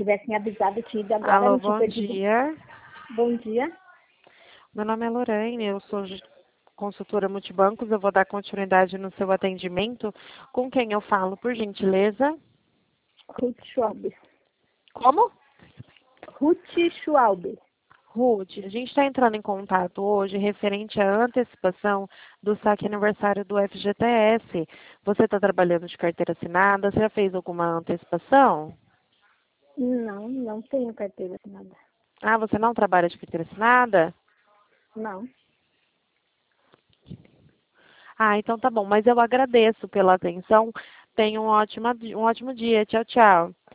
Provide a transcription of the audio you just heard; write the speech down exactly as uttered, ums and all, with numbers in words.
tivessem avisado, eu tinha ido agora. Alô, não tinha bom perdido. dia. Bom dia. Meu nome é Lorraine, eu sou ge- consultora multibancos. Eu vou dar continuidade no seu atendimento. Com quem eu falo, por gentileza? Ruth Schwalbe. Como? Ruth Schwalbe. Ruth, a gente está entrando em contato hoje referente à antecipação do saque aniversário do F G T S. Você está trabalhando de carteira assinada? Você já fez alguma antecipação? Não, não tenho carteira assinada. Ah, você não trabalha de carteira assinada? Não. Ah, então tá bom, mas eu agradeço pela atenção. Tenha um ótimo, um ótimo dia. Tchau, tchau.